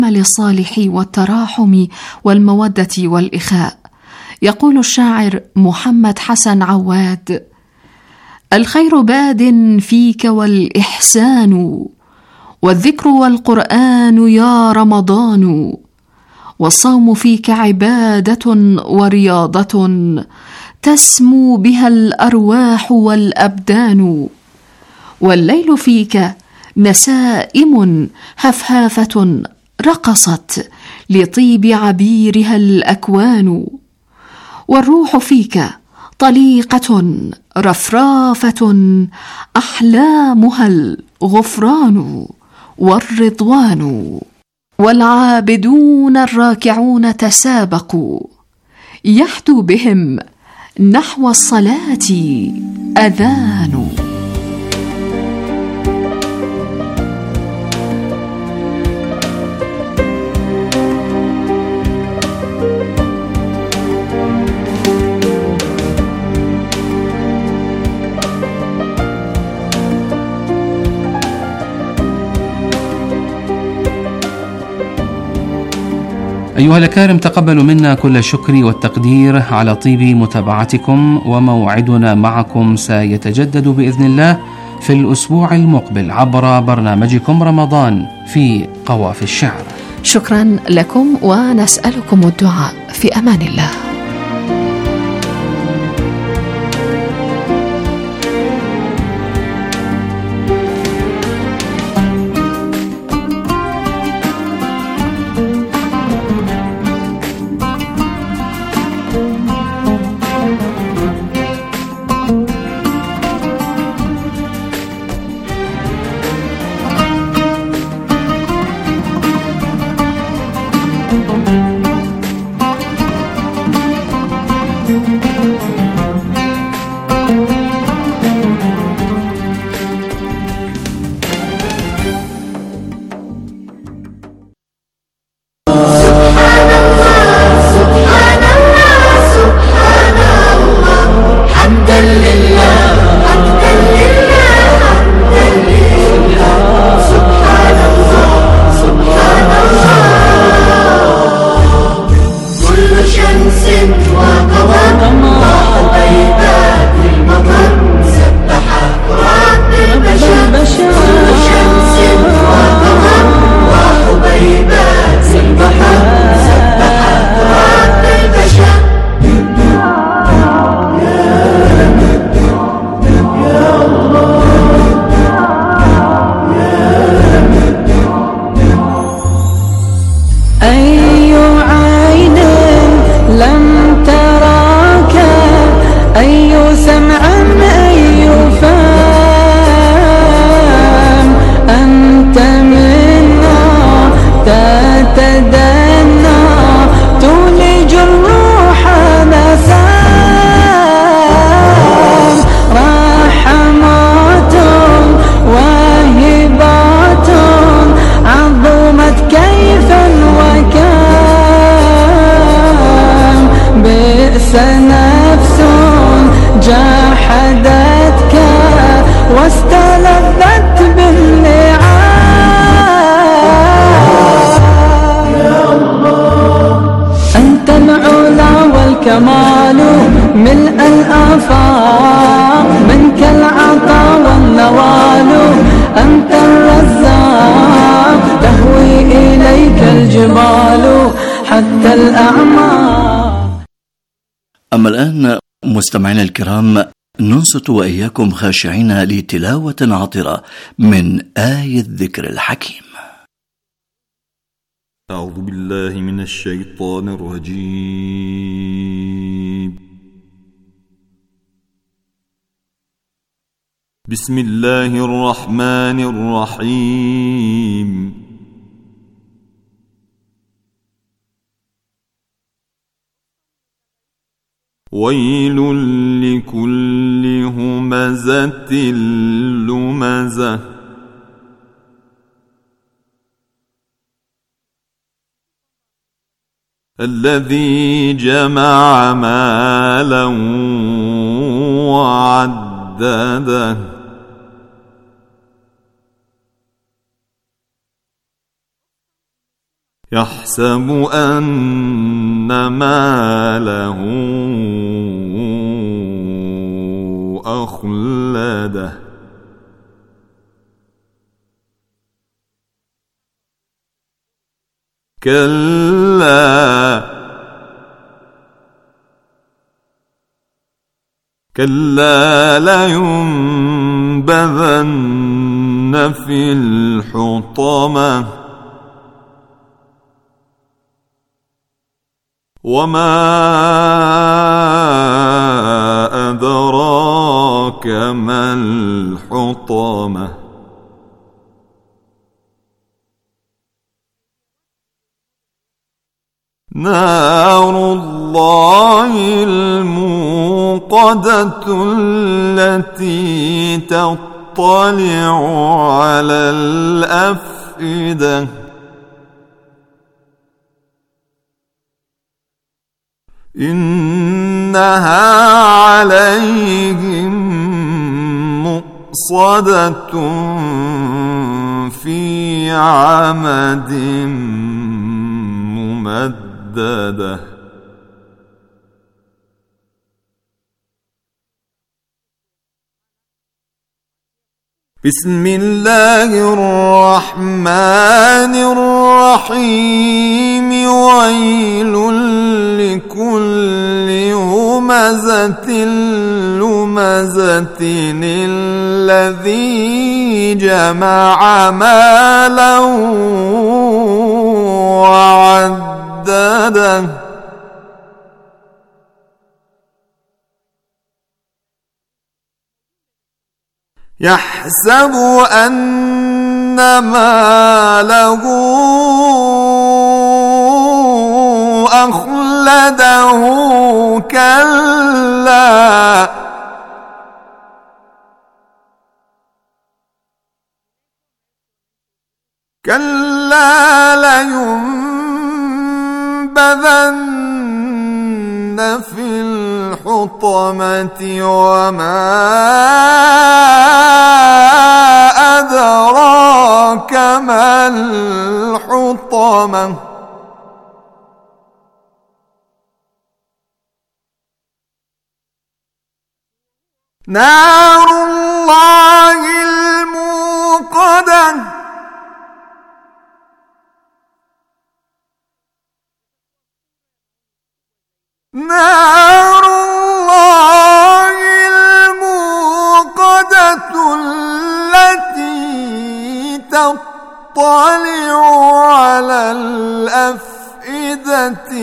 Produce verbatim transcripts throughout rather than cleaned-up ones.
للصالح والتراحم والمودة والإخاء. يقول الشاعر محمد حسن عواد: الخير باد فيك والإحسان، والذكر والقرآن يا رمضان، والصوم فيك عبادة ورياضة تسمو بها الأرواح والأبدان، والليل فيك نسائم هفهافة رقصت لطيب عبيرها الأكوان، والروح فيك طليقة رفرافة أحلامها الغفران والرضوان، والعابدون الراكعون تسابقوا يحدو بهم نحو الصلاة أذان. أيها الأكارم، تقبلوا منا كل الشكر والتقدير على طيب متابعتكم، وموعدنا معكم سيتجدد بإذن الله في الأسبوع المقبل عبر برنامجكم رمضان في قوافي الشعر. شكرا لكم، ونسألكم الدعاء في أمان الله. كمال ملء الآفاق منك العطا والنوال، أنت الرزاق تهوي إليك الجبال حتى الأعماق. أما الآن مستمعينا الكرام، ننصت وإياكم خاشعين لتلاوة عطرة من آية الذكر الحكيم. أعوذ بالله من الشيطان الرجيم. بسم الله الرحمن الرحيم. ويل لكل همزة لمزة الذي جمع مالا وعدده يحسب أن ماله أخلده كلا كلا لينبذن في الحطمة وما أدراك ما الحطمة نار الله الموقدة التي تطلع على الأفئدة إنها عليهم مؤصدة في عمد ممددة بسم الله الرحمن الرحيم ويل لكل همزة لمزة الذي جمع مالا وعدده يحسب أن ماله أخلده كلا كلا لينبذن في الحطمة وما أدراك ما الحطمة نار الله الموقدة نار الله الموقدة التي تطلع على الأفئدة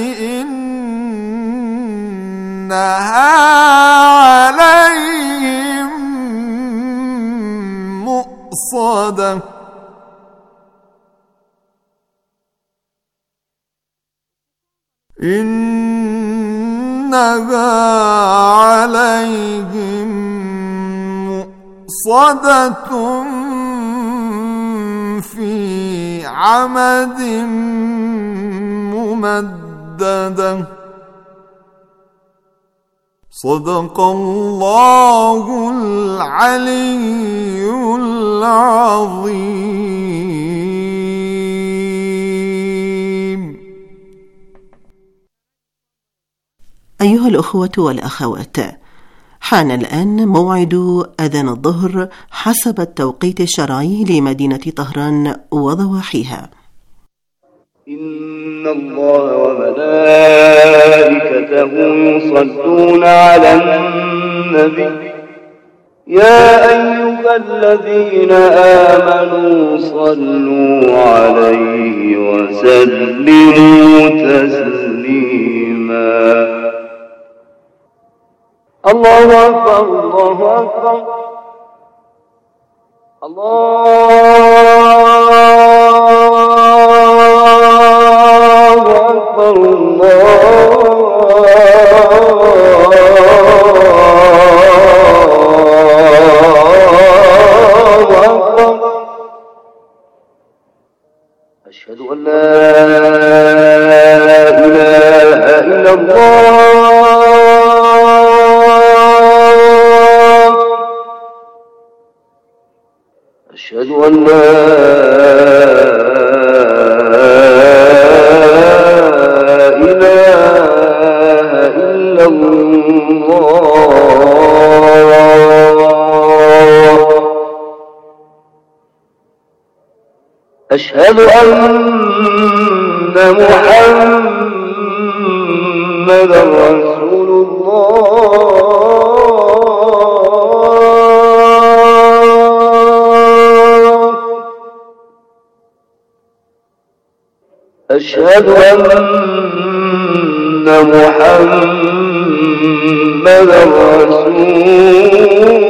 إنها عليهم مؤصدة إنها عليهم مؤصدة في عمد ممددة صدق الله العلي العظيم. أيها الأخوة والأخوات، حان الآن موعد أذان الظهر حسب التوقيت الشرعي لمدينة طهران وضواحيها. إن الله وملائكته يصلون على النبي يا أيها الذين آمنوا صلوا عليه وسلموا تسليما. الله أكبر الله أكبر الله أكبر الله أكبر. أشهد أن لا إله إلا الله. أشهد أن لا أشهد أن محمدا رسول الله. أشهد أن محمدا رسول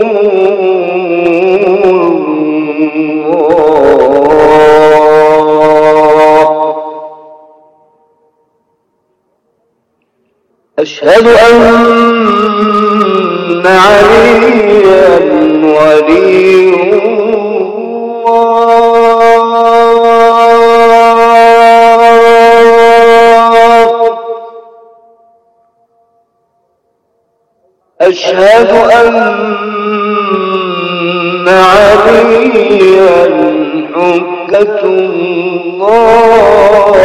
أشهد أن عليا ولي الله. أشهد أن عليا حجة الله.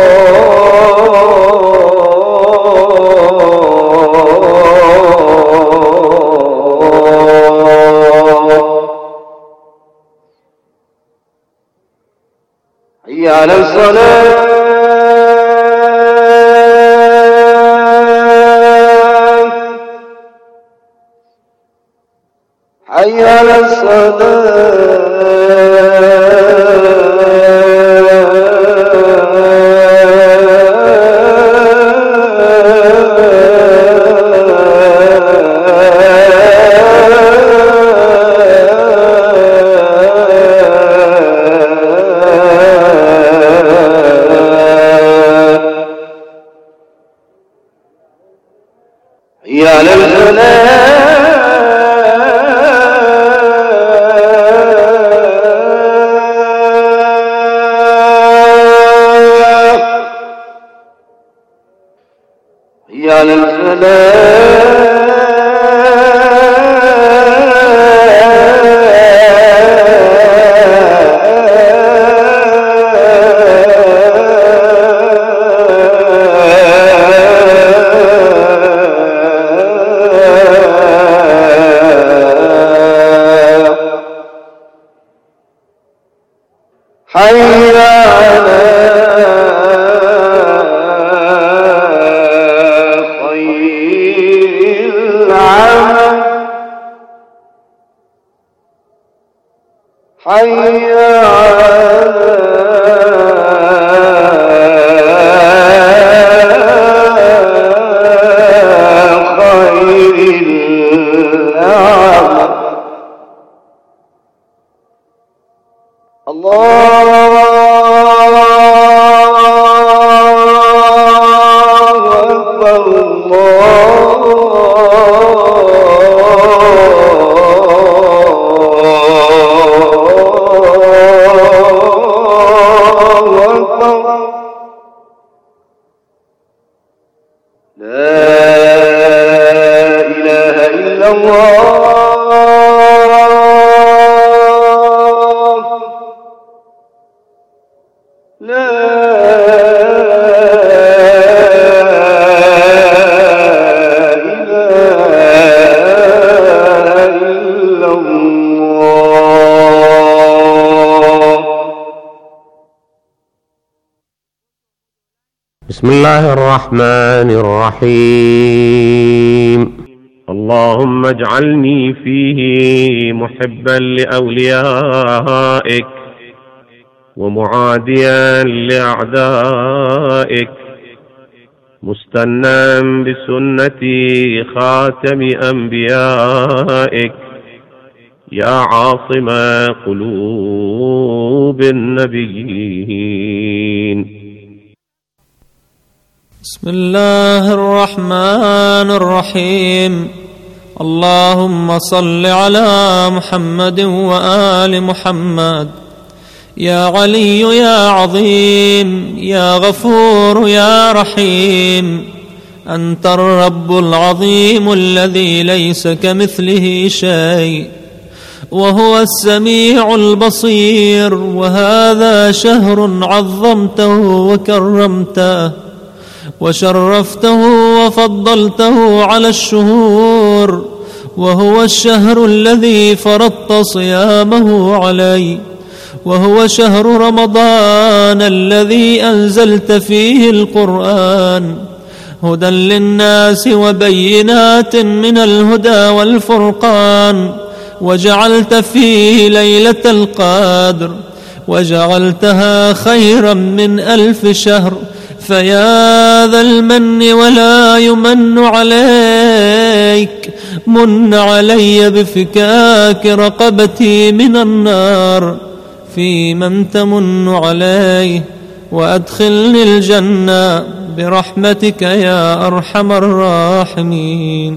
حي على الصلاة. حي على الصلاة. حي على الفلاح. حي على الفلاح. حي على خير العمل. حي على خير العمل. الله أكبر. الله أكبر. لا إله إلا الله. لا إله إلا الله. بسم الله الرحمن الرحيم. اللهم اجعلني فيه محبا لأوليائك ومعاديا لأعدائك، مستنى بسنة خاتم أنبيائك، يا عاصم قلوب النبيين. بسم الله الرحمن الرحيم. اللهم صل على محمد وآل محمد. يا علي يا عظيم يا غفور يا رحيم، أنت الرب العظيم الذي ليس كمثله شيء، وهو السميع البصير. وهذا شهر عظمته وكرمته وشرفته وفضلته على الشهور، وهو الشهر الذي فرضت صيامه علي، وهو شهر رمضان الذي أنزلت فيه القرآن هدى للناس وبينات من الهدى والفرقان، وجعلت فيه ليلة القدر وجعلتها خيرا من ألف شهر، فيا ذا المن ولا يمن عليك، من علي بفكاك رقبتي من النار في من تمن عليه، وأدخلني الجنة برحمتك يا أرحم الراحمين.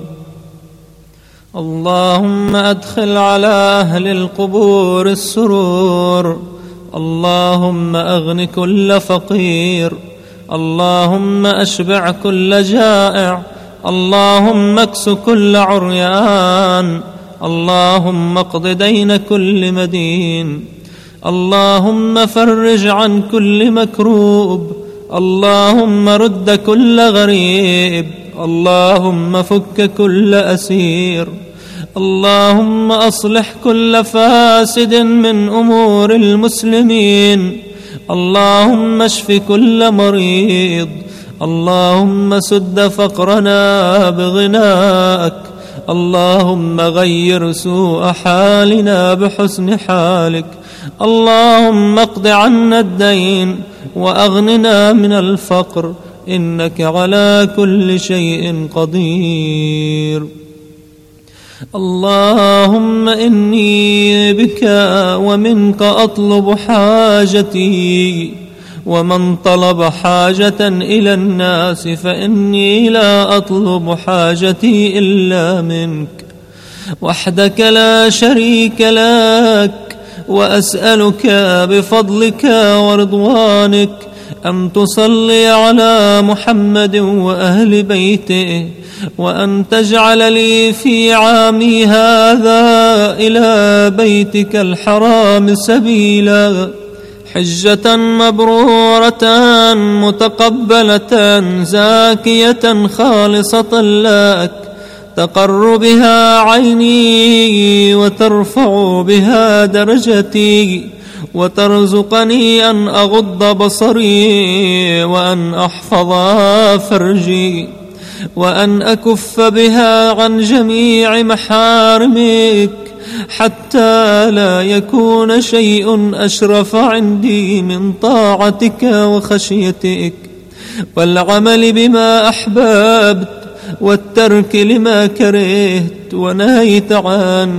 اللهم أدخل على أهل القبور السرور، اللهم أغن كل فقير، اللهم أشبع كل جائع، اللهم اكس كل عريان، اللهم اقض دين كل مدين، اللهم فرج عن كل مكروب، اللهم رد كل غريب، اللهم فك كل أسير، اللهم أصلح كل فاسد من أمور المسلمين، اللهم اشف كل مريض، اللهم سد فقرنا بغناءك، اللهم غير سوء حالنا بحسن حالك، اللهم اقض عنا الدين وأغننا من الفقر، إنك على كل شيء قدير. اللهم إني بك ومنك أطلب حاجتي، ومن طلب حاجة إلى الناس فإني لا أطلب حاجتي إلا منك وحدك لا شريك لك، وأسألك بفضلك ورضوانك أن تصلي على محمد وأهل بيته، وأن تجعل لي في عامي هذا إلى بيتك الحرام سبيلا، حجة مبرورة متقبلة زاكية خالصة لك، تقر بها عيني وترفع بها درجتي، وترزقني أن أغض بصري، وأن أحفظ فرجي، وأن أكف بها عن جميع محارمك، حتى لا يكون شيء أشرف عندي من طاعتك وخشيتك، والعمل بما أحببت، والترك لما كرهت ونهيت عنه،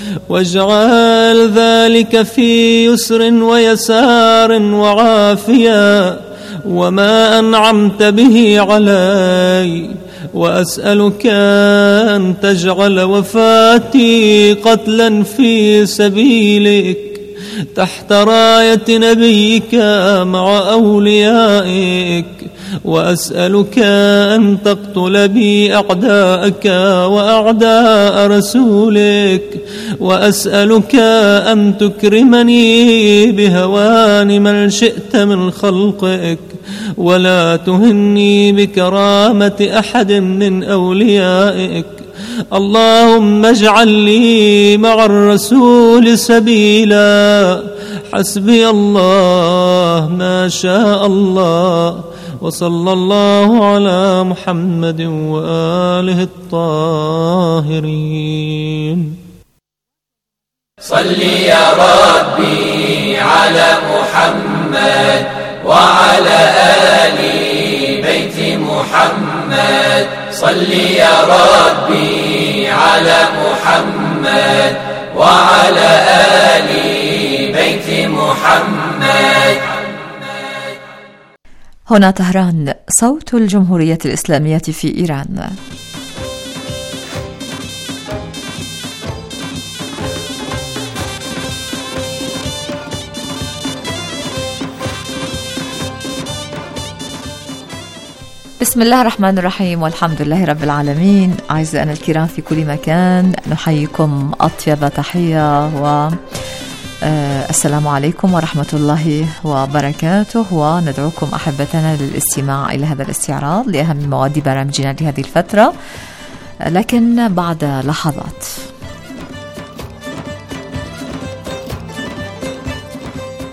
واجعل ذلك في يسر ويسار وعافية وما أنعمت به علي، وأسألك أن تجعل وفاتي قتلا في سبيلك تحت راية نبيك مع أوليائك، وأسألك أن تقتل بي أعداءك وأعداء رسولك، وأسألك أن تكرمني بهوان من شئت من خلقك، ولا تهني بكرامة أحد من أوليائك. اللهم اجعل لي مع الرسول سبيلا، حسبي الله ما شاء الله، وصلى الله على محمد وآله الطاهرين. صل يا ربي على محمد وعلى آل بيت محمد، صل يا ربي على محمد وعلى آل بيت محمد. هنا طهران، صوت الجمهورية الإسلامية في إيران. بسم الله الرحمن الرحيم، والحمد لله رب العالمين. أعزائنا الكرام في كل مكان، نحييكم أطيب تحية و السلام عليكم ورحمة الله وبركاته، وندعوكم أحبتنا للاستماع إلى هذا الاستعراض لأهم مواد برامجنا لهذه الفترة، لكن بعد لحظات.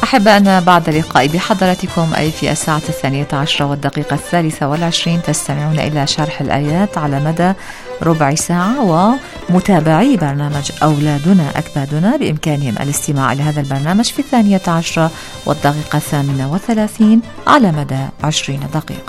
أحبائنا، بعد لقائي بحضراتكم أي في الساعة الثانية عشرة والدقيقة الثالثة والعشرين تستمعون إلى شرح الآيات على مدى ربع ساعة، ومتابعي برنامج أولادنا أكبادنا بإمكانهم الاستماع إلى هذا البرنامج في الثانية عشرة والدقيقة الثامنة والثلاثين على مدى عشرين دقيقة.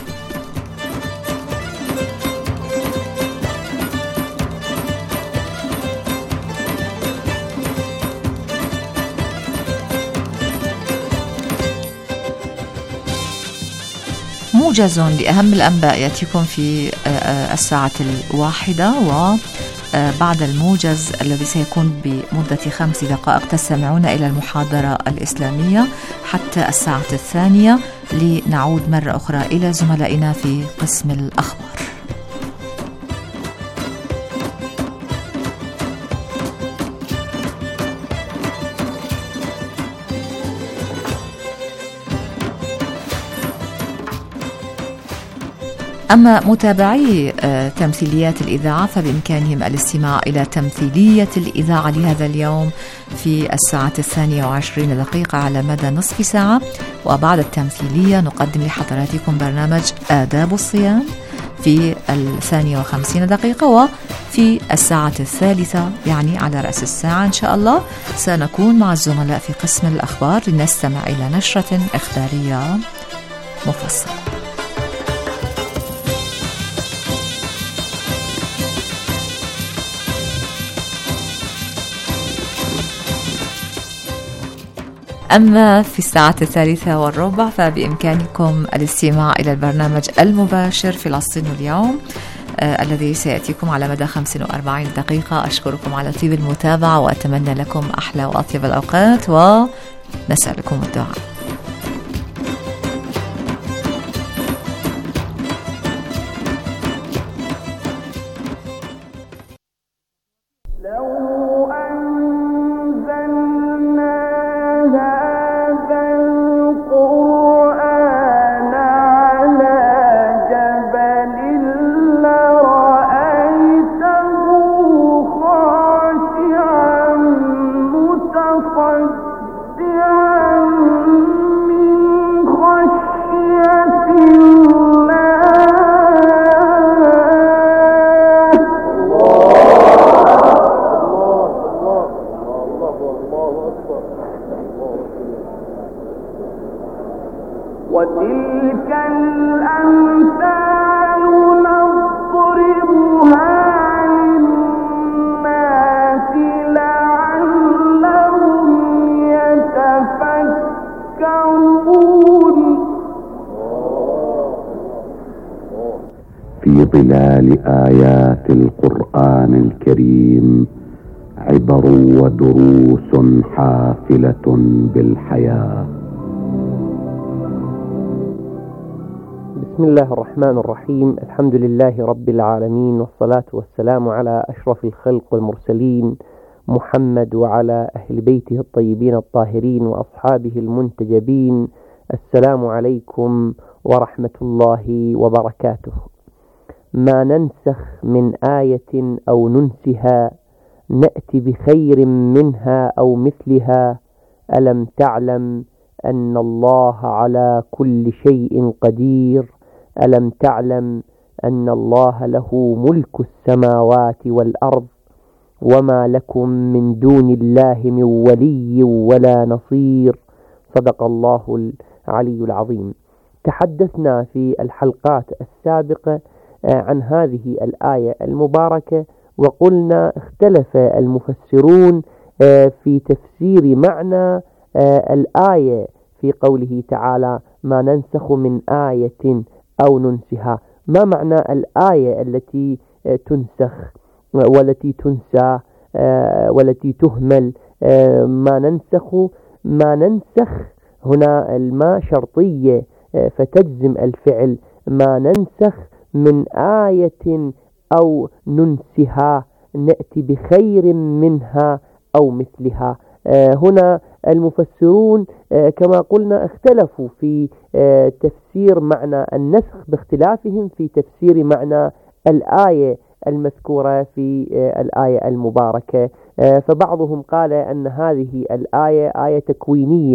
موجز لأهم الأنباء يأتيكم في الساعة الواحدة، وبعد الموجز الذي سيكون بمدة خمس دقائق تستمعون إلى المحاضرة الإسلامية حتى الساعة الثانية، لنعود مرة أخرى إلى زملائنا في قسم الأخبار. أما متابعي تمثيليات الإذاعة فبإمكانهم الاستماع إلى تمثيلية الإذاعة لهذا اليوم في الساعة الثانية وعشرين دقيقة على مدى نصف ساعة، وبعد التمثيلية نقدم لحضراتكم برنامج آداب الصيام في الثانية وخمسين دقيقة، وفي الساعة الثالثة يعني على رأس الساعة إن شاء الله سنكون مع الزملاء في قسم الأخبار لنستمع إلى نشرة إخبارية مفصلة. أما في الساعة الثالثة والربع فبإمكانكم الاستماع إلى البرنامج المباشر فلسطين اليوم آه الذي سيأتيكم على مدى خمس وأربعين دقيقة. أشكركم على طيب المتابعة وأتمنى لكم أحلى وأطيب الأوقات ونسألكم الدعاء. وتلك الأمثال نضربها للناس لعلهم يتفكرون. في ظلال آيات القرآن الكريم عبر ودروس حافلة بالحياة. بسم الله الرحمن الرحيم. الحمد لله رب العالمين، والصلاة والسلام على أشرف الخلق والمرسلين محمد وعلى أهل بيته الطيبين الطاهرين وأصحابه المنتجبين. السلام عليكم ورحمة الله وبركاته. ما ننسخ من آية أو ننسها نأتي بخير منها أو مثلها. ألم تعلم أن الله على كل شيء قدير؟ ألم تعلم أن الله له ملك السماوات والأرض وما لكم من دون الله من ولي ولا نصير. صدق الله العلي العظيم. تحدثنا في الحلقات السابقة عن هذه الآية المباركة، وقلنا اختلف المفسرون في تفسير معنى الآية في قوله تعالى ما ننسخ من آية أو ننسها. ما معنى الآية التي تنسخ والتي تنسى والتي تهمل؟ ما ننسخ ما ننسخ هنا الماء شرطية فتجزم الفعل. ما ننسخ من آية أو ننسها نأتي بخير منها أو مثلها. هنا المفسرون كما قلنا اختلفوا في تفسير معنى النسخ باختلافهم في تفسير معنى الآية المذكورة في الآية المباركة. فبعضهم قال أن هذه الآية آية تكوينية،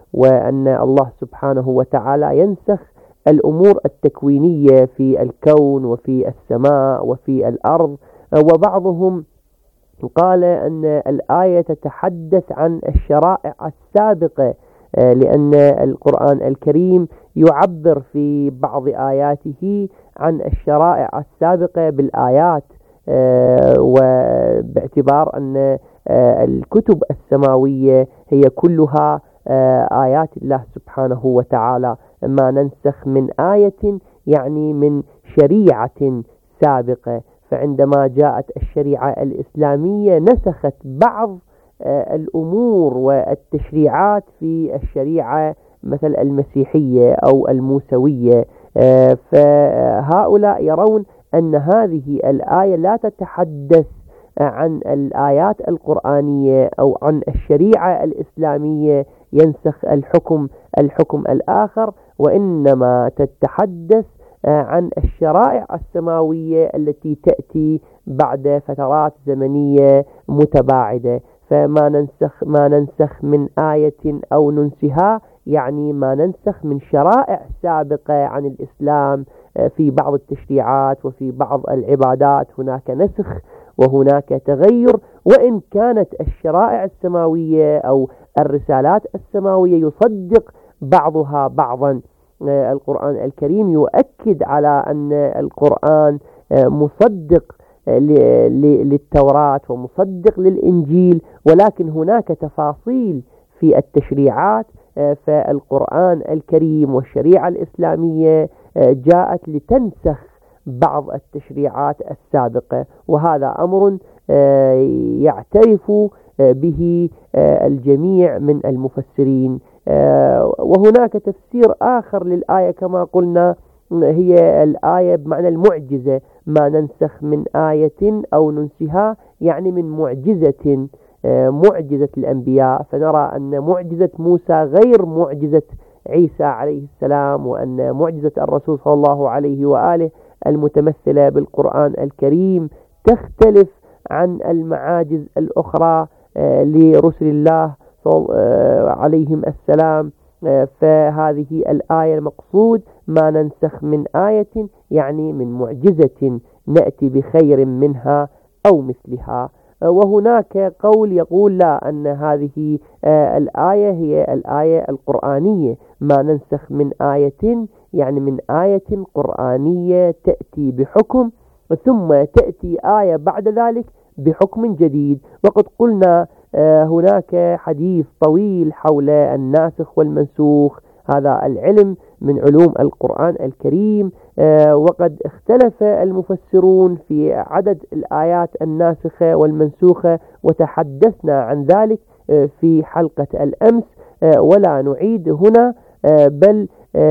وأن الله سبحانه وتعالى ينسخ الأمور التكوينية في الكون وفي السماء وفي الأرض. وبعضهم قال أن الآية تتحدث عن الشرائع السابقة، لأن القرآن الكريم يعبر في بعض آياته عن الشرائع السابقة بالآيات، وباعتبار أن الكتب السماوية هي كلها آيات الله سبحانه وتعالى، ما ننسخ من آية يعني من شريعة سابقة. فعندما جاءت الشريعة الإسلامية نسخت بعض الأمور والتشريعات في الشريعة مثل المسيحية أو الموسوية، فهؤلاء يرون أن هذه الآية لا تتحدث عن الآيات القرآنية أو عن الشريعة الإسلامية ينسخ الحكم الحكم الآخر، وإنما تتحدث عن الشرائع السماوية التي تأتي بعد فترات زمنية متباعدة. فما ننسخ ما ننسخ من آية أو ننسها يعني ما ننسخ من شرائع سابقة عن الإسلام في بعض التشريعات وفي بعض العبادات هناك نسخ وهناك تغير، وإن كانت الشرائع السماوية أو الرسالات السماوية يصدق بعضها بعضا. القرآن الكريم يؤكد على أن القرآن مصدق للتوراة ومصدق للإنجيل، ولكن هناك تفاصيل في التشريعات. فالقرآن الكريم والشريعة الإسلامية جاءت لتنسخ بعض التشريعات السابقة، وهذا أمر يعترف به الجميع من المفسرين. وهناك تفسير آخر للآية كما قلنا، هي الآية بمعنى المعجزة، ما ننسخ من آية أو ننسها يعني من معجزة معجزة الأنبياء، فنرى أن معجزة موسى غير معجزة عيسى عليه السلام، وأن معجزة الرسول صلى الله عليه وآله المتمثلة بالقرآن الكريم تختلف عن المعاجز الأخرى لرسل الله عليهم السلام. فهذه الآية المقصود ما ننسخ من آية يعني من معجزة نأتي بخير منها أو مثلها. وهناك قول يقول لا، أن هذه الآية هي الآية القرآنية، ما ننسخ من آية يعني من آية قرآنية تأتي بحكم ثم تأتي آية بعد ذلك بحكم جديد. وقد قلنا هناك حديث طويل حول الناسخ والمنسوخ، هذا العلم من علوم القرآن الكريم، وقد اختلف المفسرون في عدد الآيات الناسخة والمنسوخة، وتحدثنا عن ذلك في حلقة الأمس، ولا نعيد هنا بل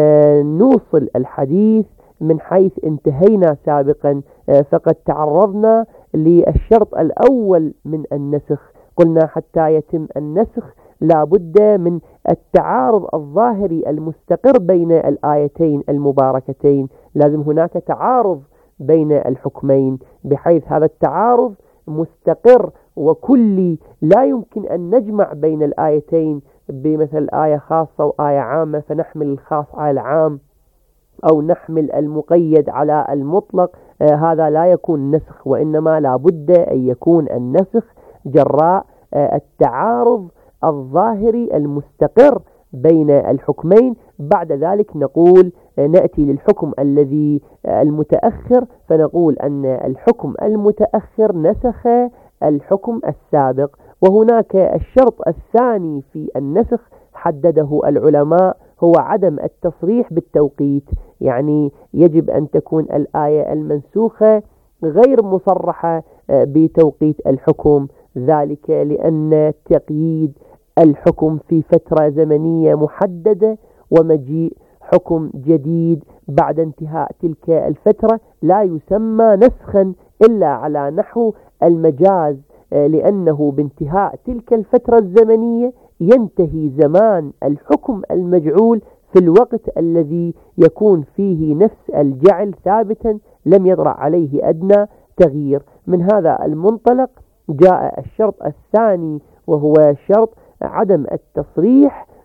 نوصل الحديث من حيث انتهينا سابقا. فقد تعرضنا للشرط الأول من النسخ، قلنا حتى يتم النسخ لا بد من التعارض الظاهري المستقر بين الآيتين المباركتين، لازم هناك تعارض بين الحكمين بحيث هذا التعارض مستقر وكلي، لا يمكن أن نجمع بين الآيتين بمثل آية خاصة وآية عامة فنحمل الخاص على العام أو نحمل المقيد على المطلق. آه هذا لا يكون نسخ، وإنما لا بد أن يكون النسخ جراء آه التعارض الظاهري المستقر بين الحكمين. بعد ذلك نقول آه نأتي للحكم الذي آه المتأخر، فنقول أن الحكم المتأخر نسخ الحكم السابق. وهناك الشرط الثاني في النسخ حدده العلماء هو عدم التصريح بالتوقيت، يعني يجب أن تكون الآية المنسوخة غير مصرحة بتوقيت الحكم، ذلك لأن تقييد الحكم في فترة زمنية محددة ومجيء حكم جديد بعد انتهاء تلك الفترة لا يسمى نسخا إلا على نحو المجاز، لأنه بانتهاء تلك الفترة الزمنية ينتهي زمان الحكم المجعول في الوقت الذي يكون فيه نفس الجعل ثابتا لم يطرأ عليه أدنى تغيير. من هذا المنطلق جاء الشرط الثاني وهو شرط عدم التصريح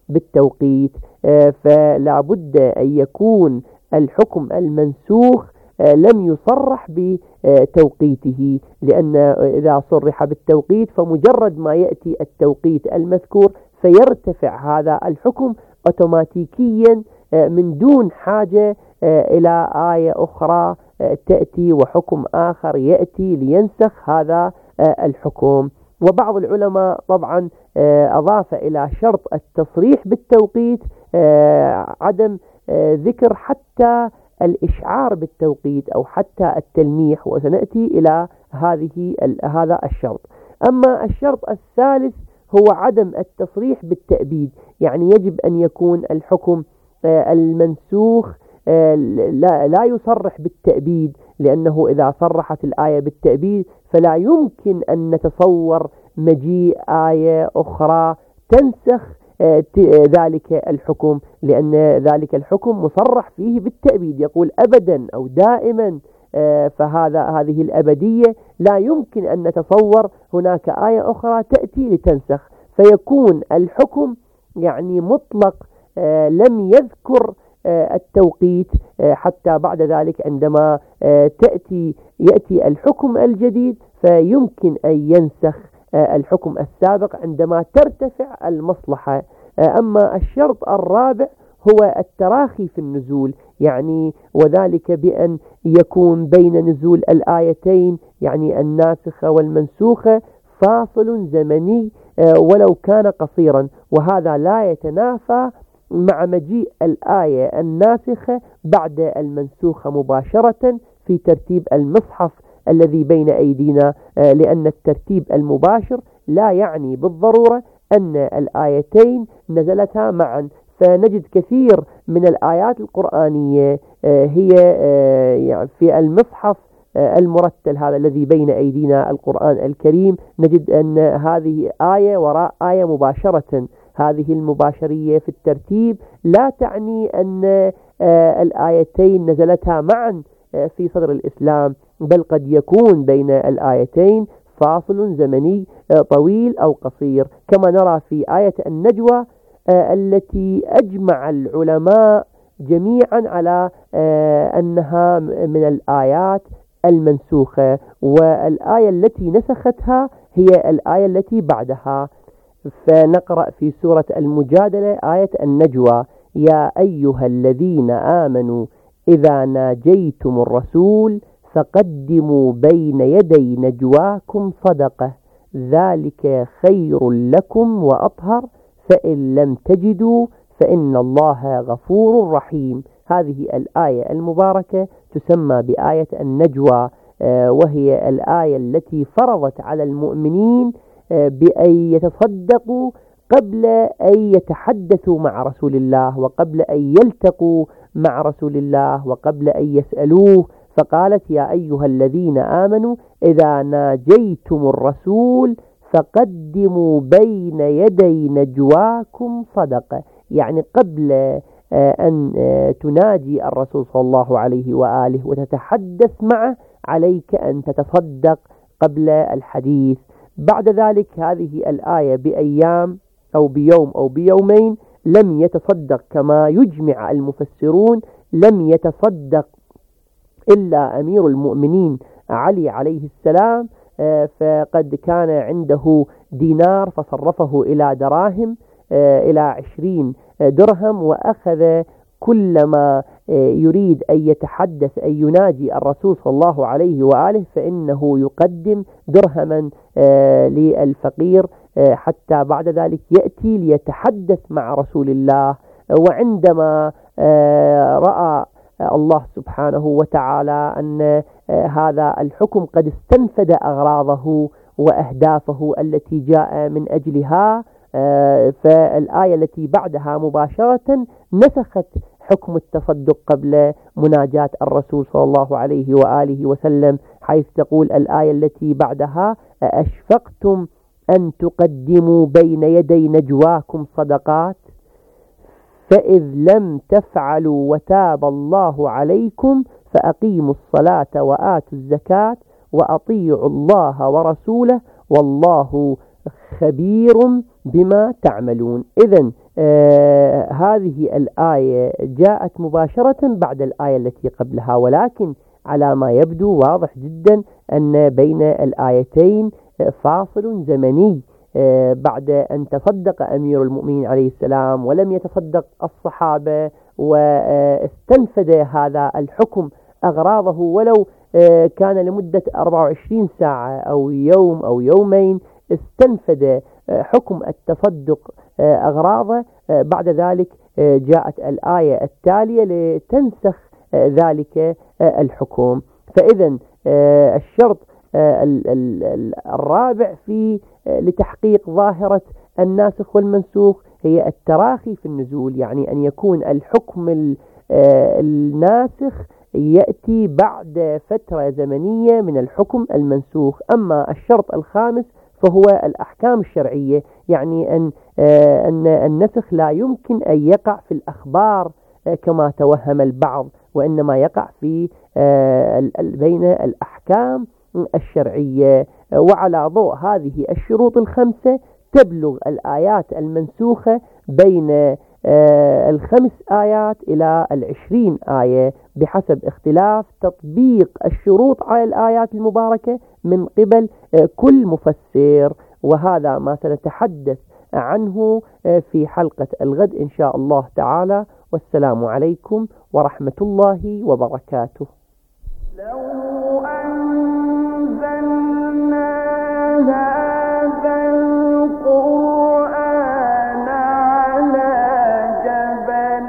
بالتوقيت، فلا بد أن يكون الحكم المنسوخ لم يصرح بتوقيته، لأن إذا صرح بالتوقيت فمجرد ما يأتي التوقيت المذكور فيرتفع هذا الحكم أوتوماتيكيا من دون حاجة إلى آية أخرى تأتي وحكم آخر يأتي لينسخ هذا الحكم. وبعض العلماء طبعا أضاف إلى شرط التصريح بالتوقيت عدم ذكر حتى الإشعار بالتوقيت أو حتى التلميح، وسنأتي إلى هذه هذا الشرط. أما الشرط الثالث هو عدم التصريح بالتأبيد، يعني يجب أن يكون الحكم المنسوخ لا, لا يصرح بالتأبيد، لأنه إذا صرحت الآية بالتأبيد فلا يمكن أن نتصور مجيء آية أخرى تنسخ ذلك الحكم، لأن ذلك الحكم مصرح فيه بالتأبيد، يقول أبدا أو دائما، فهذا هذه الأبدية لا يمكن أن نتصور هناك آية أخرى تأتي لتنسخ، فيكون الحكم يعني مطلق لم يذكر التوقيت، حتى بعد ذلك عندما تأتي يأتي الحكم الجديد فيمكن أن ينسخ الحكم السابق عندما ترتفع المصلحة. أما الشرط الرابع هو التراخي في النزول، يعني وذلك بأن يكون بين نزول الآيتين يعني الناسخة والمنسوخة فاصل زمني ولو كان قصيرا، وهذا لا يتنافى مع مجيء الآية الناسخة بعد المنسوخة مباشرة في ترتيب المصحف الذي بين أيدينا، لأن الترتيب المباشر لا يعني بالضرورة أن الآيتين نزلتا معا، فنجد كثير من الآيات القرآنية هي في المصحف المرتل هذا الذي بين أيدينا القرآن الكريم، نجد أن هذه آية وراء آية مباشرة. هذه المباشرية في الترتيب لا تعني أن الآيتين نزلتا معا في صدر الإسلام، بل قد يكون بين الآيتين فاصل زمني طويل أو قصير، كما نرى في آية النجوى التي أجمع العلماء جميعا على أنها من الآيات المنسوخة، والآية التي نسختها هي الآية التي بعدها. فنقرأ في سورة المجادلة آية النجوى: يا أيها الذين آمنوا إذا ناجيتم الرسول فقدموا بين يدي نجواكم صدقة ذلك خير لكم وأطهر فإن لم تجدوا فإن الله غفور رحيم. هذه الآية المباركة تسمى بآية النجوى، وهي الآية التي فرضت على المؤمنين بأن يتصدقوا قبل أن يتحدثوا مع رسول الله، وقبل أن يلتقوا مع رسول الله، وقبل أن يسألوه، فقالت: يا أيها الذين آمنوا إذا ناجيتم الرسول فقدموا بين يدي نجواكم صدقة، يعني قبل أن تناجي الرسول صلى الله عليه وآله وتتحدث معه عليك أن تتصدق قبل الحديث. بعد ذلك هذه الآية بأيام أو بيوم أو بيومين لم يتصدق، كما يجمع المفسرون لم يتصدق إلا أمير المؤمنين علي عليه السلام، فقد كان عنده دينار فصرفه إلى دراهم إلى عشرين درهم، وأخذ كلما يريد أن يتحدث أن يناجي الرسول صلى الله عليه وآله فإنه يقدم درهما للفقير، حتى بعد ذلك يأتي ليتحدث مع رسول الله. وعندما رأى الله سبحانه وتعالى أن هذا الحكم قد استنفد أغراضه وأهدافه التي جاء من أجلها، فالآية التي بعدها مباشرة نسخت حكم التصدق قبل مناجاة الرسول صلى الله عليه وآله وسلم، حيث تقول الآية التي بعدها: أشفقتم أن تقدموا بين يدي نجواكم صدقات فإذ لم تفعلوا وتاب الله عليكم فأقيموا الصلاة وآتوا الزكاة وأطيعوا الله ورسوله والله خبير بما تعملون. إذن آه هذه الآية جاءت مباشرة بعد الآية التي قبلها، ولكن على ما يبدو واضح جدا أن بين الآيتين فاصل زمني بعد أن تصدق أمير المؤمنين عليه السلام ولم يتصدق الصحابة، واستنفذ هذا الحكم أغراضه ولو كان لمدة أربعة وعشرين ساعة أو يوم أو يومين، استنفذ حكم التصدق أغراضه. بعد ذلك جاءت الآية التالية لتنسخ ذلك الحكم. فإذن الشرط الرابع في لتحقيق ظاهرة الناسخ والمنسوخ هي التراخي في النزول، يعني أن يكون الحكم الناسخ يأتي بعد فترة زمنية من الحكم المنسوخ. أما الشرط الخامس فهو الأحكام الشرعية، يعني أن أن النسخ لا يمكن أن يقع في الأخبار كما توهم البعض، وإنما يقع في بين الأحكام الشرعية. وعلى ضوء هذه الشروط الخمسة تبلغ الآيات المنسوخة بين الخمس آيات إلى العشرين آية بحسب اختلاف تطبيق الشروط على الآيات المباركة من قبل كل مفسر، وهذا ما سنتحدث عنه في حلقة الغد إن شاء الله تعالى. والسلام عليكم ورحمة الله وبركاته. لو أنزلنا هذا القرآن على جبل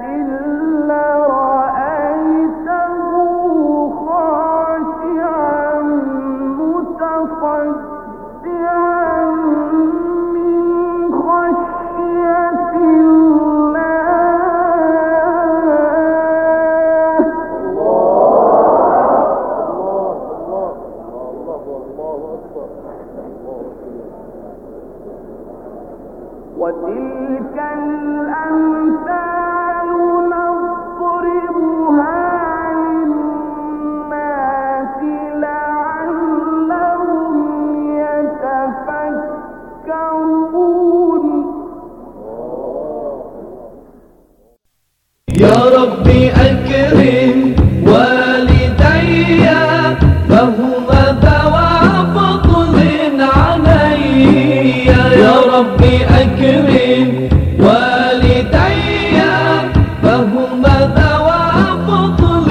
لرأيته خاشعا متصدعا من خشية وتلك الأمثال نضربها للناس لعلهم يتفكرون. يا ربي أكرم والدي فهما ذوى فضل علي. يا ربي أكرم والدي فهما ذوى فضل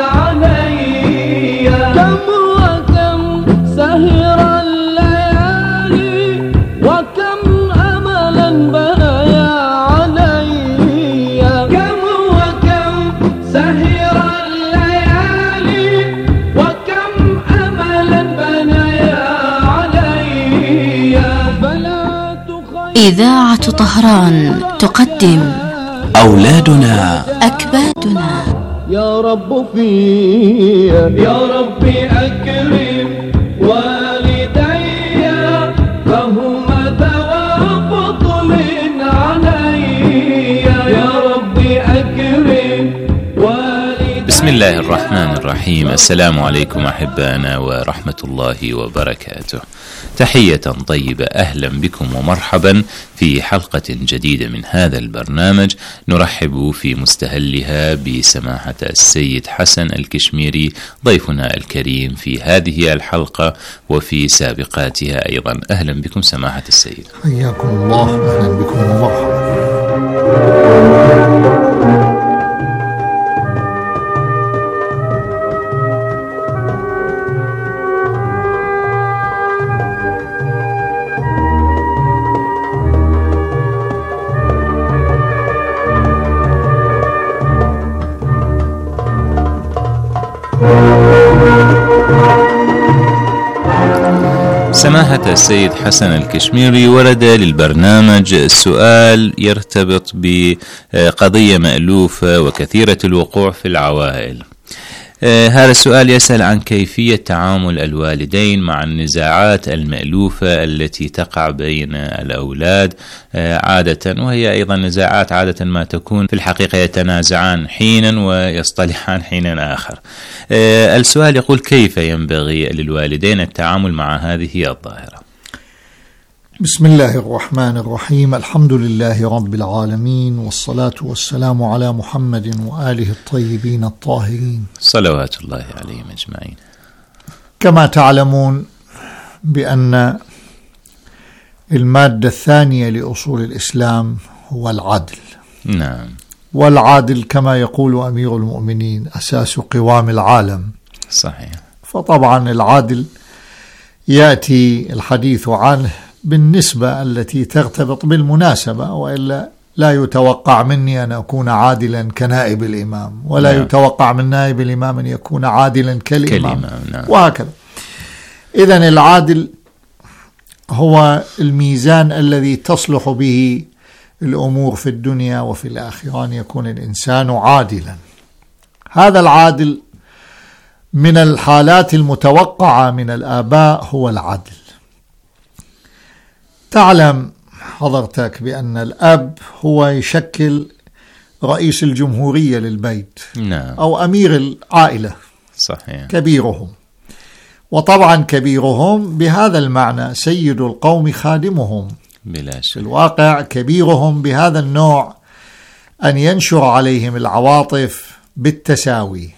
علي. كم وكم سهر الليالي وكم أملا بنايا علي. كم وكم سهر الليالي وكم أملا بنايا علي. فلا إذاعة طهران تقدم أولادنا أكبادنا. يا رب في يا ربي أكرم والدي فهما ذوى فضل علي. يا ربي أكرم والدي. بسم الله الرحمن الرحيم. السلام عليكم أحبائنا ورحمة الله وبركاته. تحية طيبة، أهلا بكم ومرحبا في حلقة جديدة من هذا البرنامج. نرحب في مستهلها بسماحة السيد حسن الكشميري ضيفنا الكريم في هذه الحلقة وفي سابقاتها أيضا. أهلا بكم سماحة السيد. حياكم الله، أهلا بكم ومرحبا. سماحة السيد حسن الكشميري، ورد للبرنامج سؤال يرتبط بقضية مألوفة وكثيرة الوقوع في العوائل. هذا السؤال يسأل عن كيفية تعامل الوالدين مع النزاعات المألوفة التي تقع بين الأولاد عادة، وهي أيضا نزاعات عادة ما تكون في الحقيقة يتنازعان حينا ويصطلحان حينا آخر. السؤال يقول: كيف ينبغي للوالدين التعامل مع هذه الظاهرة؟ بسم الله الرحمن الرحيم. الحمد لله رب العالمين، والصلاة والسلام على محمد وآله الطيبين الطاهرين صلوات الله عليهم أجمعين. كما تعلمون بأن المادة الثانية لأصول الإسلام هو العدل. نعم. والعادل كما يقول أمير المؤمنين أساس قوام العالم. صحيح. فطبعا العادل يأتي الحديث عنه بالنسبة التي ترتبط بالمناسبة، وإلا لا يتوقع مني أن أكون عادلا كنائب الإمام، ولا نعم. يتوقع من نائب الإمام أن يكون عادلا كالإمام، نعم. وهكذا. إذن العادل هو الميزان الذي تصلح به الأمور في الدنيا وفي الآخرة، أن يكون الإنسان عادلا. هذا العادل من الحالات المتوقعة من الآباء هو العدل. تعلم حضرتك بأن الأب هو يشكل رئيس الجمهورية للبيت، نعم. أو أمير العائلة، صحيح. كبيرهم. وطبعا كبيرهم بهذا المعنى سيد القوم خادمهم، بلا شك. في الواقع كبيرهم بهذا النوع أن ينشر عليهم العواطف بالتساوي.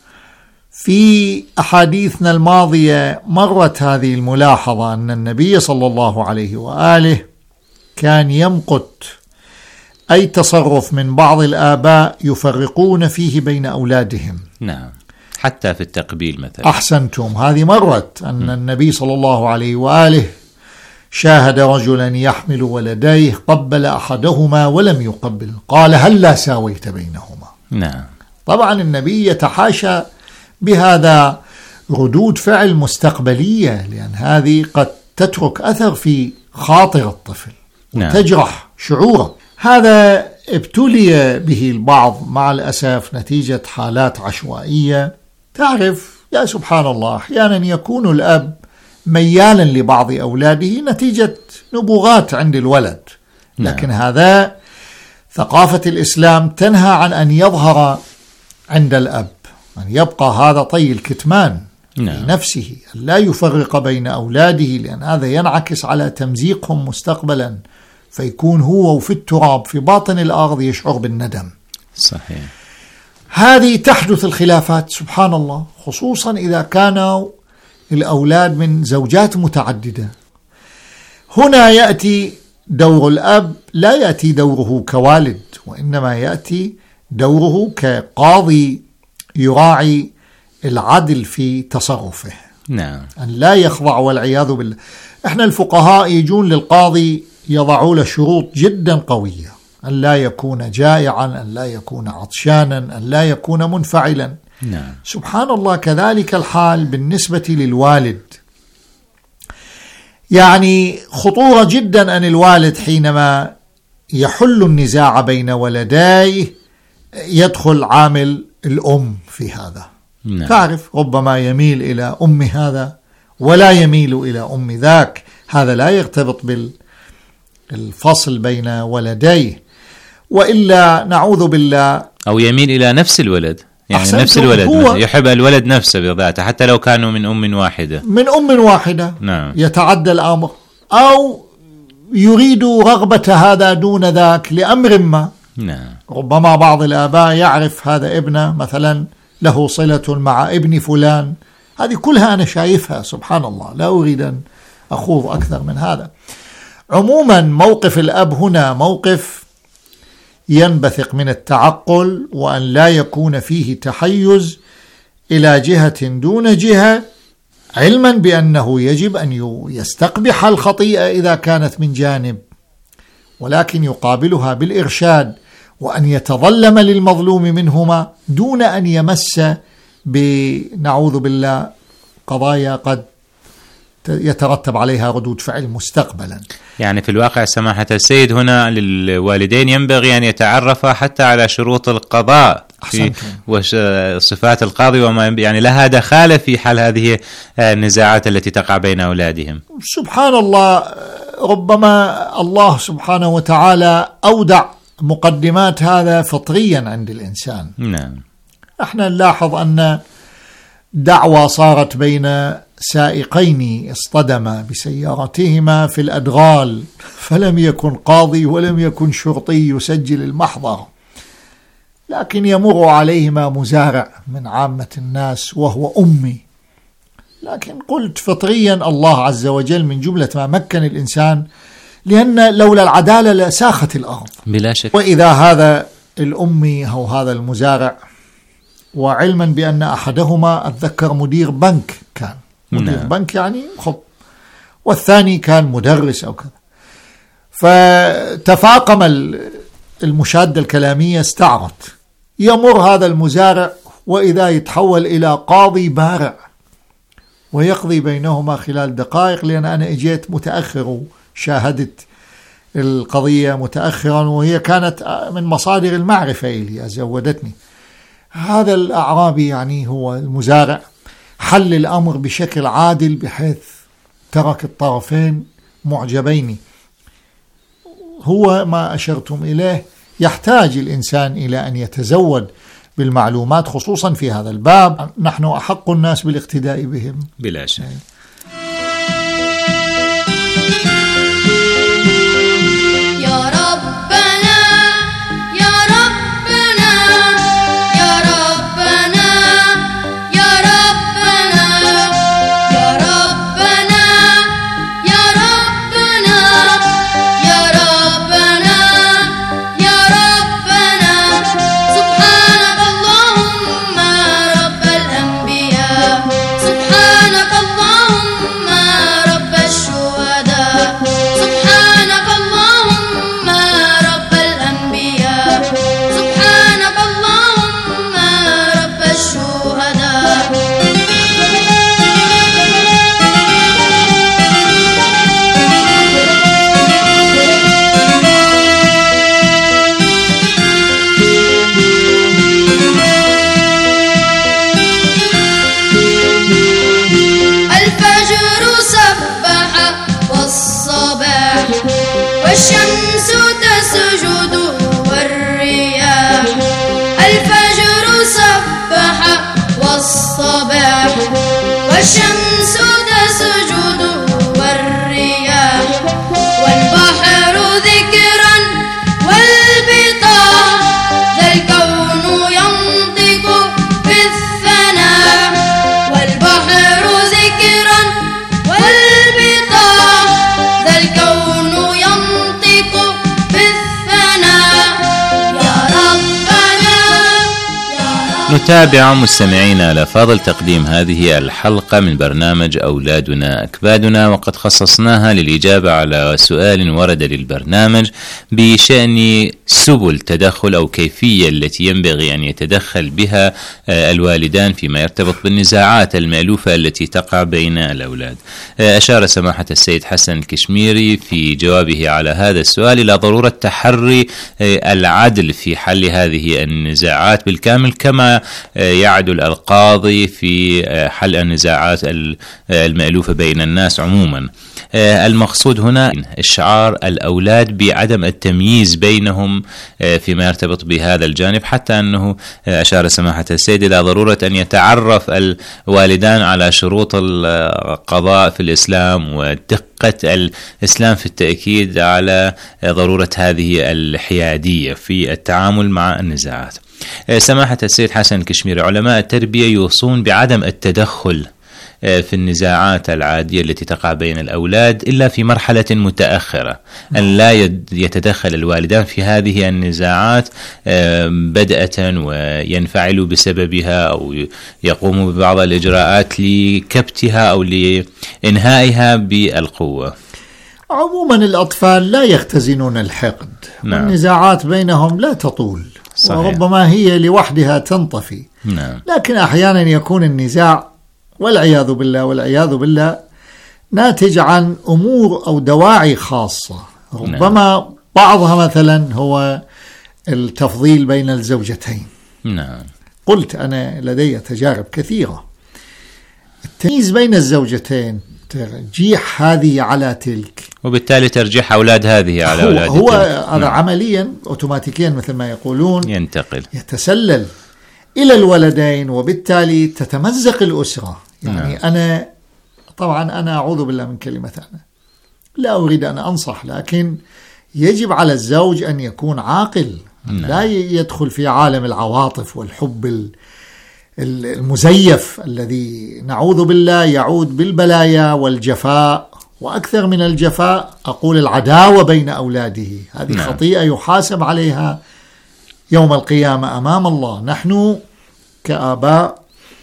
في أحاديثنا الماضية مرت هذه الملاحظة أن النبي صلى الله عليه وآله كان يمقت أي تصرف من بعض الآباء يفرقون فيه بين أولادهم. نعم، حتى في التقبيل مثلا. أحسنتم، هذه مرت أن م. النبي صلى الله عليه وآله شاهد رجلا يحمل ولديه، قبل أحدهما ولم يقبل، قال هل لا ساويت بينهما؟ نعم. طبعا النبي يتحاشى بهذا ردود فعل مستقبلية، لأن هذه قد تترك أثر في خاطر الطفل وتجرح نعم. شعوره. هذا ابتلي به البعض مع الأسف نتيجة حالات عشوائية. تعرف يا سبحان الله، أحيانا يكون الأب ميالا لبعض أولاده نتيجة نبوغات عند الولد، لكن نعم. هذا ثقافة الإسلام تنهى عن أن يظهر عند الأب، أن يبقى هذا طي الكتمان نعم. لنفسه، لا يفرق بين أولاده، لأن هذا ينعكس على تمزيقهم مستقبلا، فيكون هو وفي التراب في باطن الأرض يشعر بالندم. صحيح. هذه تحدث الخلافات سبحان الله، خصوصا إذا كانوا الأولاد من زوجات متعددة. هنا يأتي دور الأب، لا يأتي دوره كوالد، وإنما يأتي دوره كقاضي يراعي العدل في تصرفه. نعم. أن لا يخضع والعياذ بالله. احنا الفقهاء يجون للقاضي يضعوا له شروط جدا قوية، أن لا يكون جائعا، أن لا يكون عطشانا، أن لا يكون منفعلا. نعم. سبحان الله كذلك الحال بالنسبة للوالد. يعني خطورة جدا أن الوالد حينما يحل النزاع بين ولديه يدخل عامل الأم في هذا. نعم. تعرف ربما يميل إلى أم هذا ولا يميل إلى أم ذاك، هذا لا يرتبط بالفصل بين ولديه، وإلا نعوذ بالله. أو يميل إلى نفس الولد، يعني نفس الولد مثلا يحب الولد نفسه بذاته حتى لو كانوا من أم واحدة من أم واحدة. نعم. يتعدى الأمر، أو يريد رغبة هذا دون ذاك لأمر ما. نعم. ربما بعض الآباء يعرف هذا ابنه مثلا له صلة مع ابن فلان، هذه كلها أنا شايفها سبحان الله، لا أريد أن أخوض أكثر من هذا. عموما موقف الأب هنا موقف ينبثق من التعقل، وأن لا يكون فيه تحيز إلى جهة دون جهة، علما بأنه يجب أن يستقبح الخطيئة إذا كانت من جانب، ولكن يقابلها بالإرشاد، وأن يتظلم للمظلوم منهما دون أن يمس بنعوذ بالله قضايا قد يترتب عليها ردود فعل مستقبلا. يعني في الواقع سماحة السيد هنا للوالدين ينبغي أن يتعرفا حتى على شروط القضاء في وصفات القاضي وما يعني لها دخالة في حل هذه النزاعات التي تقع بين أولادهم. سبحان الله، ربما الله سبحانه وتعالى أودع مقدمات هذا فطريا عند الإنسان. نعم. احنا نلاحظ أن دعوة صارت بين سائقين اصطدما بسيارتهما في الأدغال، فلم يكن قاضي ولم يكن شرطي يسجل المحضر، لكن يمر عليهما مزارع من عامة الناس وهو أمي. لكن قلت فطريا الله عز وجل من جملة ما مكن الإنسان، لأن لولا العدالة لساخت الأرض بلا شك. وإذا هذا الأمي أو هذا المزارع، وعلما بأن أحدهما أتذكر مدير بنك، كان مدير نعم. بنك يعني خب، والثاني كان مدرس أو كذا، فتفاقم المشادة الكلامية استعرت. يمر هذا المزارع وإذا يتحول إلى قاضي بارع ويقضي بينهما خلال دقائق، لأن أنا إجيت متأخر وشاهدت القضية متأخرا، وهي كانت من مصادر المعرفة اللي أزودتني. هذا الأعرابي يعني هو المزارع حل الأمر بشكل عادل، بحيث ترك الطرفين معجبين. هو ما أشرتم إليه، يحتاج الإنسان إلى أن يتزود بالمعلومات، خصوصا في هذا الباب نحن أحق الناس بالاقتداء بهم بلا شك. والشمس تسجد والرياح، الفجر سبح والصباح، والشمس تسجد والرياح، والبحر ذكرا والبطاح، ذا الكون ينطق بالثناء، والبحر ذكرا والبطاح، ذا الكون نتابع مستمعينا الأفاضل تقديم هذه الحلقة من برنامج أولادنا أكبادنا، وقد خصصناها للإجابة على سؤال ورد للبرنامج بشأن سبل تدخل أو كيفية التي ينبغي أن يتدخل بها الوالدان فيما يرتبط بالنزاعات المألوفة التي تقع بين الأولاد. أشار سماحة السيد حسن الكشميري في جوابه على هذا السؤال إلى ضرورة تحري العدل في حل هذه النزاعات بالكامل، كما يعدل القاضي في حل النزاعات المألوفة بين الناس عموما. المقصود هنا إشعار الأولاد بعدم التمييز بينهم فيما يرتبط بهذا الجانب، حتى أنه أشار سماحة السيد إلى ضرورة أن يتعرف الوالدان على شروط القضاء في الإسلام ودقة الإسلام في التأكيد على ضرورة هذه الحيادية في التعامل مع النزاعات. سماحة السيد حسن الكشميري، علماء التربية يوصون بعدم التدخل في النزاعات العادية التي تقع بين الأولاد إلا في مرحلة متأخرة، أن لا يتدخل الوالدان في هذه النزاعات بدءة وينفعلوا بسببها أو يقوموا ببعض الإجراءات لكبتها أو لإنهائها بالقوة. عموما الأطفال لا يختزنون الحقد، نعم. والنزاعات بينهم لا تطول، صحيح. وربما هي لوحدها تنطفي، نعم. لكن أحيانا يكون النزاع والعياذ بالله والعياذ بالله ناتج عن أمور أو دواعي خاصة، ربما نعم. بعضها مثلا هو التفضيل بين الزوجتين، نعم. قلت أنا لدي تجارب كثيرة، التمييز بين الزوجتين، ترجيح هذه على تلك، وبالتالي ترجيح أولاد هذه على أولاد هو هذا نعم. عمليا أوتوماتيكيا مثل ما يقولون ينتقل يتسلل إلى الولدين، وبالتالي تتمزق الأسرة. يعني نعم. أنا طبعا أنا أعوذ بالله من كلمة أنا لا أريد أن أنصح، لكن يجب على الزوج أن يكون عاقل، لا يدخل في عالم العواطف والحب المزيف الذي نعوذ بالله يعود بالبلايا والجفاء، وأكثر من الجفاء أقول العداوة بين أولاده. هذه نعم. خطيئة يحاسب عليها يوم القيامة أمام الله. نحن كآباء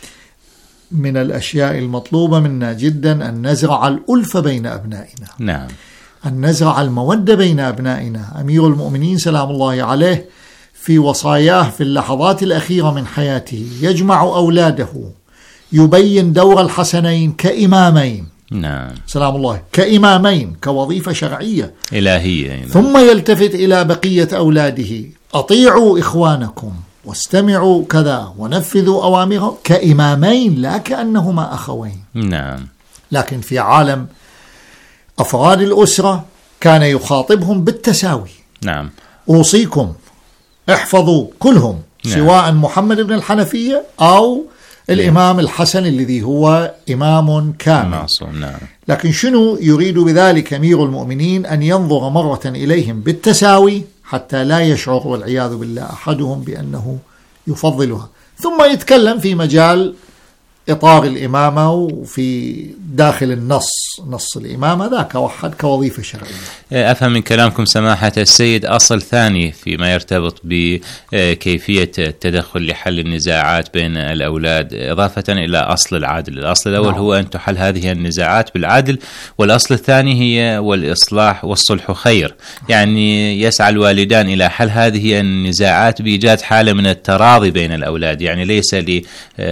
من الأشياء المطلوبة منا جدا أن نزرع الألفة بين أبنائنا، نعم. أن نزرع المودة بين أبنائنا. أمير المؤمنين سلام الله عليه في وصاياه في اللحظات الأخيرة من حياته يجمع أولاده، يبين دور الحسنين كإمامين، نعم. سلام الله، كإمامين، كوظيفة شرعية إلهية، نعم. ثم يلتفت إلى بقية أولاده: أطيعوا إخوانكم واستمعوا كذا ونفذوا أوامرهم، كإمامين لا كأنهما أخوين. نعم. لكن في عالم أفراد الأسرة كان يخاطبهم بالتساوي. نعم. أوصيكم احفظوا كلهم، نعم. سواء محمد بن الحنفية أو الإمام الحسن الذي هو إمام كامل. نعم. لكن شنو يريد بذلك أمير المؤمنين؟ أن ينظر مرة إليهم بالتساوي حتى لا يشعر والعياذ بالله أحدهم بأنه يفضلها، ثم يتكلم في مجال إطار الإمامة وفي داخل النص، نص الإمامة ذاك وحد كوظيفة شرعية. أفهم من كلامكم سماحة السيد أصل ثاني فيما يرتبط بكيفية التدخل لحل النزاعات بين الأولاد، إضافة إلى أصل العدل. الأصل الأول نعم. هو أن تحل هذه النزاعات بالعدل، والأصل الثاني هي والإصلاح والصلح خير. يعني يسعى الوالدان إلى حل هذه النزاعات بإيجاد حالة من التراضي بين الأولاد، يعني ليس لي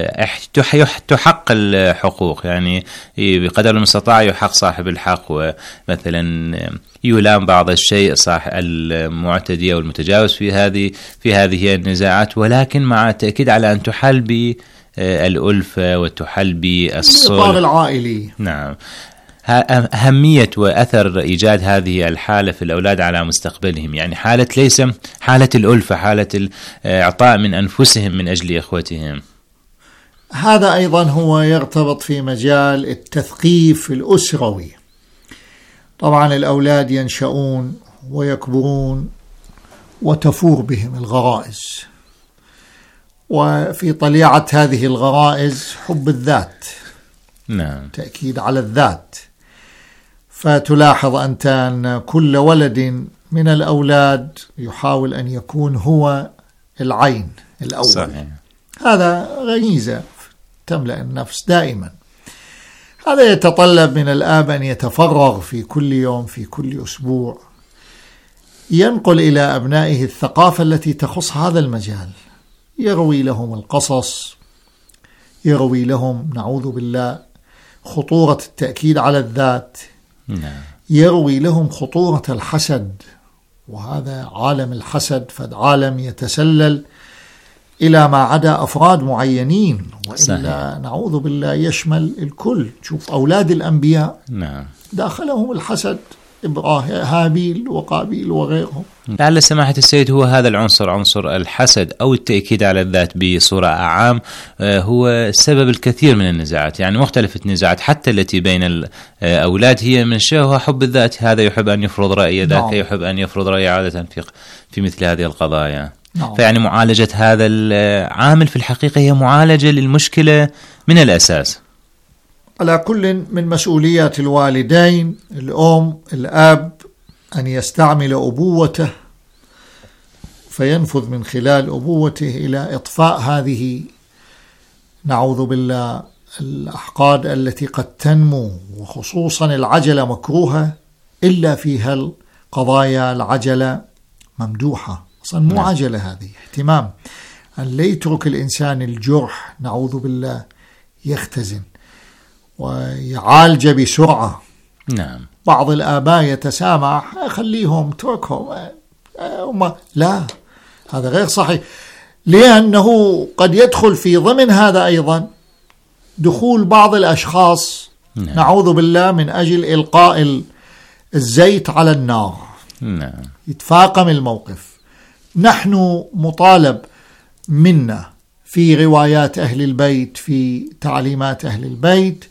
تحق الحقوق، يعني بقدر المستطاع يحق صاحب الحق، ومثلا يلام بعض الشيء صاحب المعتدي أو المتجاوز في هذه في هذه النزاعات، ولكن مع التأكيد على أن تحل بالألفة وتحل بالصلح الإطار العائلي. نعم. أهمية وأثر إيجاد هذه الحالة في الأولاد على مستقبلهم، يعني حالة ليس حالة الألفة، حالة الإعطاء من أنفسهم من أجل إخوتهم. هذا أيضا هو يرتبط في مجال التثقيف الأسروي. طبعا الأولاد ينشؤون ويكبرون وتفور بهم الغرائز، وفي طليعة هذه الغرائز حب الذات، نعم. تأكيد على الذات. فتلاحظ أنت أن كل ولد من الأولاد يحاول أن يكون هو العين الأول. صحيح. هذا غريزة تملأ النفس دائما. هذا يتطلب من الآب أن يتفرغ في كل يوم، في كل أسبوع، ينقل إلى أبنائه الثقافة التي تخص هذا المجال، يروي لهم القصص، يروي لهم نعوذ بالله خطورة التأكيد على الذات، يروي لهم خطورة الحسد، وهذا عالم الحسد فعالم يتسلل إلى ما عدا أفراد معينين، وإلا صحيح. نعوذ بالله يشمل الكل. شوف أولاد الأنبياء نعم. داخلهم الحسد، إبراهيم، هابيل وقابيل وغيرهم. لعل سماحة السيد هو هذا العنصر، عنصر الحسد أو التأكيد على الذات بصورة أعام، هو سبب الكثير من النزاعات، يعني مختلفة النزاعات حتى التي بين الأولاد هي من شأنها حب الذات. هذا يحب أن يفرض رأيه، ذاك نعم. يحب أن يفرض رأيه عادة في في مثل هذه القضايا. نعم. فيعني معالجة هذا العامل في الحقيقة هي معالجة للمشكلة من الأساس. على كل من مسؤوليات الوالدين، الأم الأب، أن يستعمل أبوته فينفذ من خلال أبوته إلى إطفاء هذه نعوذ بالله الأحقاد التي قد تنمو، وخصوصا العجلة مكروهة إلا في هالقضايا العجلة ممدوحة. أصلا مو عجلة، هذه اهتمام، أن لا يترك الإنسان الجرح نعوذ بالله يختزن ويعالج بسرعة. نعم. بعض الآباء يتسامح، خليهم تركهم، لا، هذا غير صحيح، لأنه قد يدخل في ضمن هذا أيضا دخول بعض الأشخاص نعم. نعوذ بالله من أجل إلقاء الزيت على النار. نعم. يتفاقم الموقف. نحن مطالب منا في روايات أهل البيت، في تعليمات أهل البيت،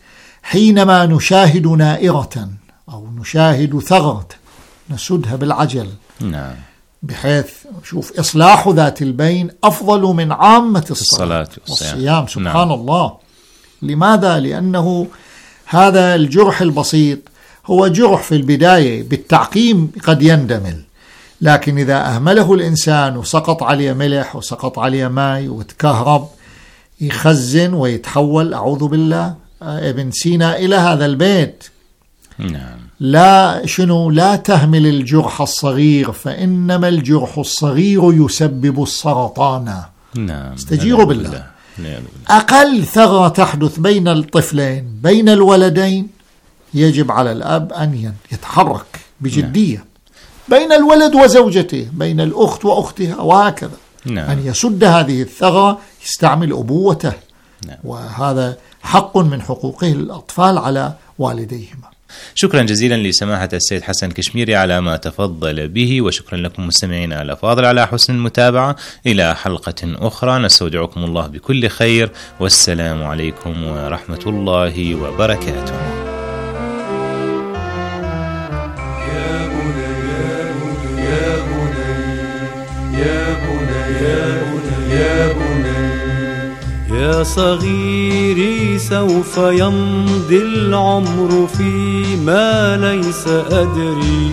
حينما نشاهد نائرة أو نشاهد ثغرة نسدها بالعجل، نعم، بحيث شوف إصلاح ذات البين أفضل من عامة الصلاة, الصلاة والصيام. سبحان نعم. الله. لماذا؟ لأنه هذا الجرح البسيط هو جرح في البداية بالتعقيم قد يندمل، لكن إذا أهمله الإنسان وسقط عليه ملح وسقط عليه ماء وتكهرب يخزن ويتحول، أعوذ بالله، ابن سينا إلى هذا البيت. نعم. لا شنو لا تهمل الجرح الصغير فإنما الجرح الصغير يسبب السرطان. نعم. استجيروا بالله. بالله. بالله. أقل ثغرة تحدث بين الطفلين بين الولدين يجب على الأب أن يتحرك بجدية. نعم. بين الولد وزوجته، بين الأخت وأختها، وهكذا. نعم. أن يسد هذه الثغرة، يستعمل أبوته. نعم. وهذا حق من حقوقه الأطفال على والديهما. شكرا جزيلا لسماحة السيد حسن الكشميري على ما تفضل به، وشكرا لكم مستمعينا الأفاضل على حسن المتابعة. إلى حلقة أخرى نستودعكم الله بكل خير، والسلام عليكم ورحمة الله وبركاته. يا بني يا بني يا بني يا بني يا بني يا صغيري سوف يمضي العمر فيما ليس أدري،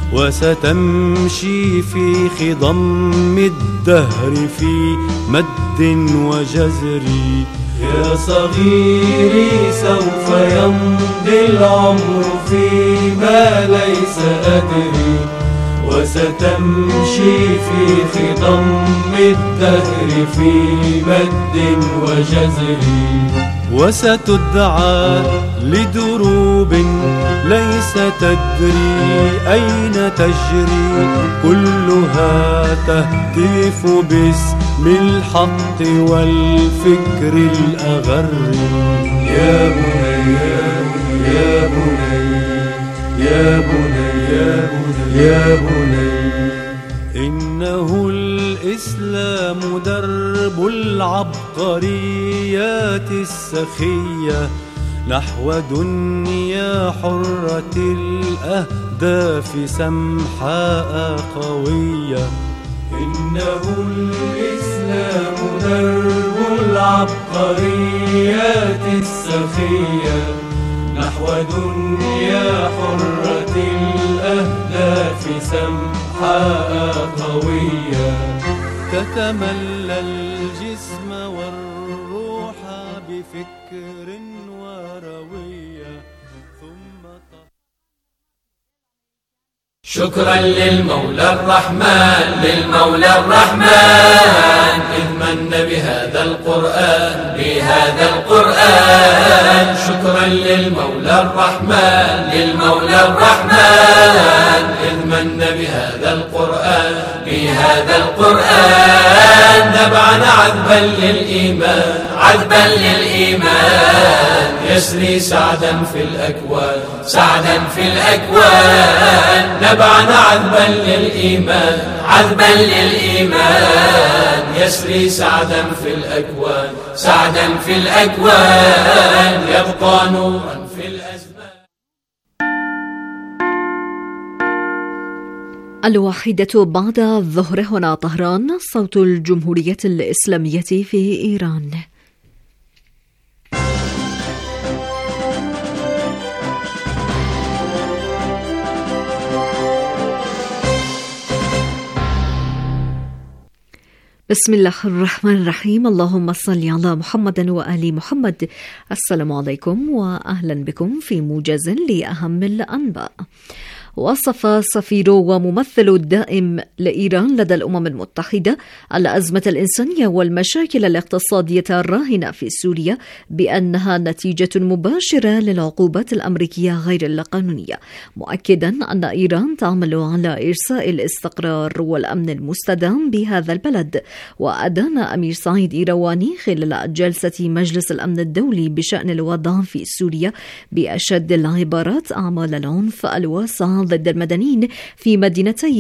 وستمشي في خضم الدهر في مد وجزر. يا صغيري سوف يمضي العمر فيما ليس أدري، وستمشي في خضم الدهر في مد وجزر. وستدعى لدروب ليس تدري أين تجري، كلها تهتف باسم الحق والفكر الأغر. يا بني يا بني يا بني يا بني يا بني إنه الإسلام درب العبقريات السخية نحو دنيا حرة الأهداف سمحاء قوية. إنه الإسلام درب العبقريات السخية نحو دنيا حرة الأهداف سمحاء قوية، تتملى الجسم والروح بفكر وروية ثم شكرا للمولى الرحمن للمولى الرحمن إذ من بهذا القرآن بهذا القرآن. شكرا للمولى الرحمن للمولى الرحمن إذ من بهذا القرآن بهذا القرآن. نبعا عذبا للإيمان عذبا للإيمان يسري سعدا في الأكوان سعدا في الأكوان. نبعا عذبا للإيمان عذبا للإيمان يسري سعدا في الأكوان سعدا في الأكوان. يبقى نورا في الأزمان. الواحدة بعد الظهر هنا طهران، صوت الجمهورية الإسلامية في إيران. بسم الله الرحمن الرحيم. اللهم صل على محمد وآل محمد. السلام عليكم وأهلا بكم في موجز لأهم الأنباء. وصف سفير وممثل الدائم لإيران لدى الأمم المتحدة الأزمة الإنسانية والمشاكل الاقتصادية الراهنة في سوريا بأنها نتيجة مباشرة للعقوبات الأمريكية غير القانونية، مؤكدا أن إيران تعمل على إرساء الاستقرار والأمن المستدام بهذا البلد. وأدان أمير سعيد إيرواني خلال جلسة مجلس الأمن الدولي بشأن الوضع في سوريا بأشد العبارات أعمال العنف الواسع ضد المدنيين في مدينتي